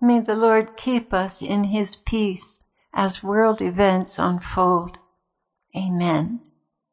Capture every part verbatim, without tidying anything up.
May the Lord keep us in his peace as world events unfold. Amen.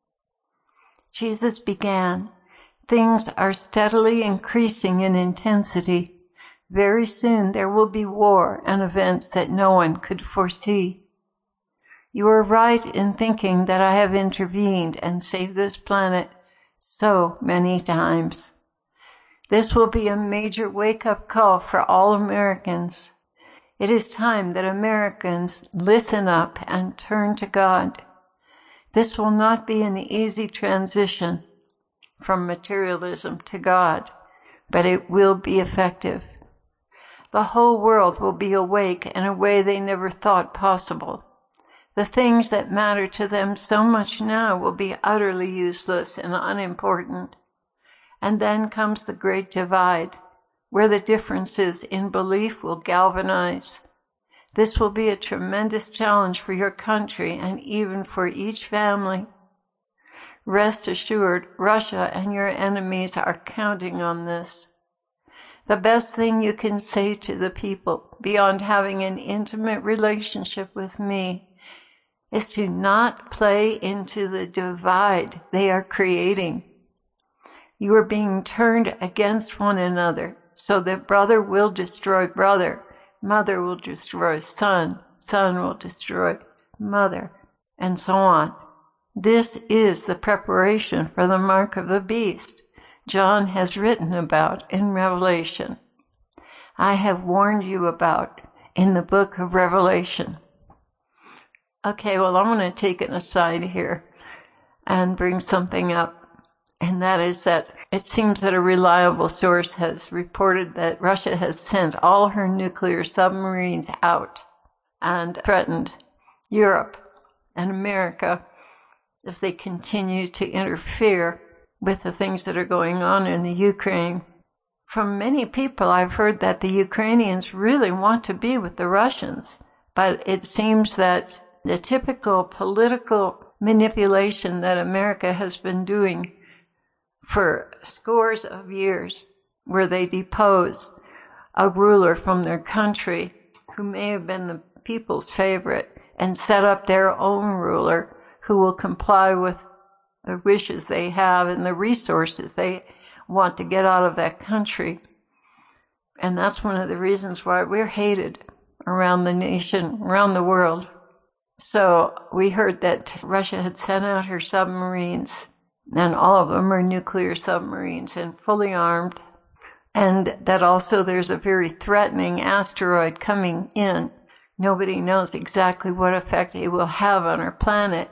Jesus began, "Things are steadily increasing in intensity. Very soon there will be war and events that no one could foresee. You are right in thinking that I have intervened and saved this planet so many times. This will be a major wake-up call for all Americans. It is time that Americans listen up and turn to God. This will not be an easy transition from materialism to God, but it will be effective. The whole world will be awake in a way they never thought possible. The things that matter to them so much now will be utterly useless and unimportant. And then comes the great divide, where the differences in belief will galvanize. This will be a tremendous challenge for your country and even for each family. Rest assured, Russia and your enemies are counting on this. The best thing you can say to the people, beyond having an intimate relationship with me, is to not play into the divide they are creating. You are being turned against one another, so that brother will destroy brother, mother will destroy son, son will destroy mother, and so on. This is the preparation for the mark of the beast John has written about in Revelation. I have warned you about in the book of Revelation. Okay, well, I'm going to take an aside here and bring something up, and that is that it seems that a reliable source has reported that Russia has sent all her nuclear submarines out and threatened Europe and America if they continue to interfere with the things that are going on in the Ukraine. From many people, I've heard that the Ukrainians really want to be with the Russians, but it seems that the typical political manipulation that America has been doing for scores of years, where they depose a ruler from their country who may have been the people's favorite and set up their own ruler who will comply with the wishes they have and the resources they want to get out of that country. And that's one of the reasons why we're hated around the nation, around the world. So we heard that Russia had sent out her submarines, and all of them are nuclear submarines and fully armed, and that also there's a very threatening asteroid coming in. Nobody knows exactly what effect it will have on our planet.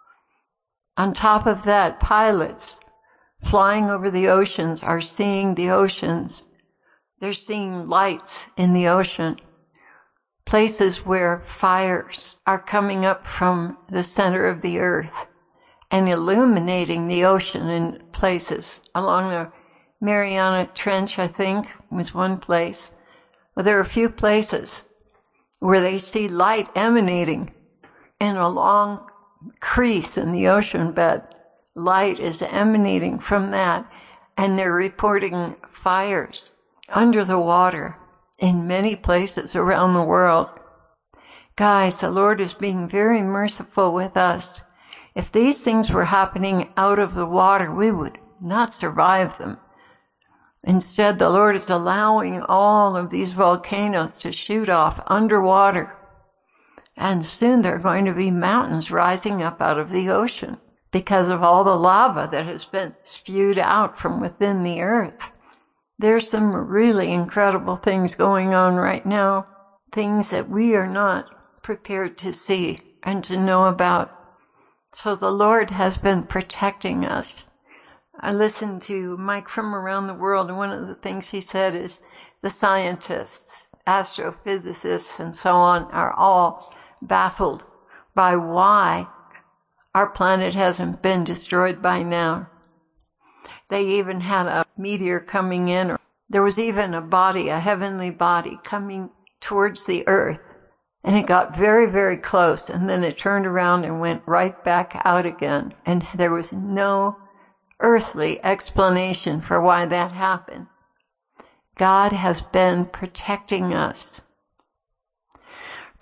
On top of that, pilots flying over the oceans are seeing the oceans. They're seeing lights in the ocean, places where fires are coming up from the center of the earth and illuminating the ocean in places. Along the Mariana Trench, I think, was one place. Well, there are a few places where they see light emanating in a long crease in the ocean bed. Light is emanating from that, and they're reporting fires under the water in many places around the world. Guys, the Lord is being very merciful with us. If these things were happening out of the water, we would not survive them. Instead, the Lord is allowing all of these volcanoes to shoot off underwater. And soon there are going to be mountains rising up out of the ocean because of all the lava that has been spewed out from within the earth. There's some really incredible things going on right now, things that we are not prepared to see and to know about. So the Lord has been protecting us. I listened to Mike from Around the World, and one of the things he said is the scientists, astrophysicists, and so on are all baffled by why our planet hasn't been destroyed by now. They even had a meteor coming in, or there was even a body, a heavenly body coming towards the earth, and it got very, very close, and then it turned around and went right back out again, and there was no earthly explanation for why that happened. God has been protecting us.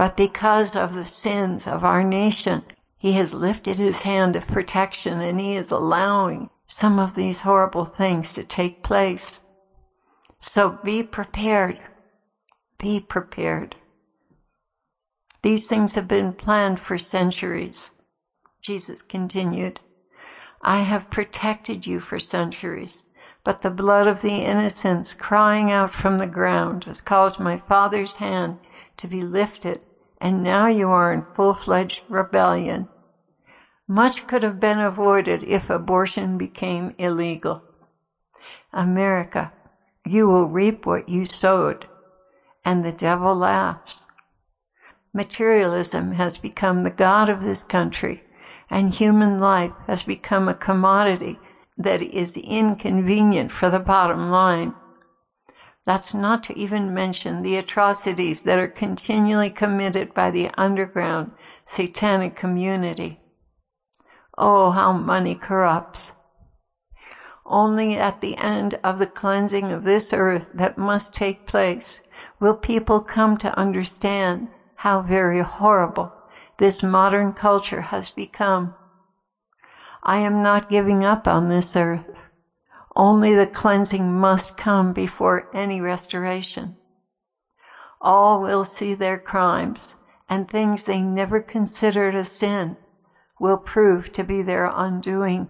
But because of the sins of our nation, he has lifted his hand of protection and he is allowing some of these horrible things to take place. So be prepared. Be prepared. These things have been planned for centuries. Jesus continued, I have protected you for centuries, but the blood of the innocents crying out from the ground has caused my Father's hand to be lifted, and now you are in full-fledged rebellion. Much could have been avoided if abortion became illegal. America, you will reap what you sowed, and the devil laughs. Materialism has become the god of this country, and human life has become a commodity that is inconvenient for the bottom line. That's not to even mention the atrocities that are continually committed by the underground satanic community. Oh, how money corrupts. Only at the end of the cleansing of this earth that must take place will people come to understand how very horrible this modern culture has become. I am not giving up on this earth. Only the cleansing must come before any restoration. All will see their crimes, and things they never considered a sin will prove to be their undoing.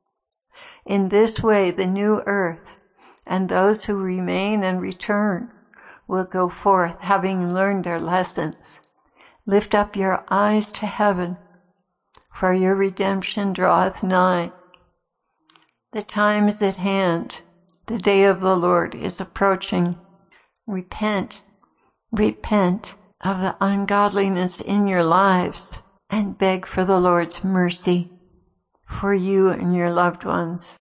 In this way, the new earth and those who remain and return will go forth having learned their lessons. Lift up your eyes to heaven, for your redemption draweth nigh. The time is at hand. The day of the Lord is approaching. Repent, repent of the ungodliness in your lives and beg for the Lord's mercy for you and your loved ones.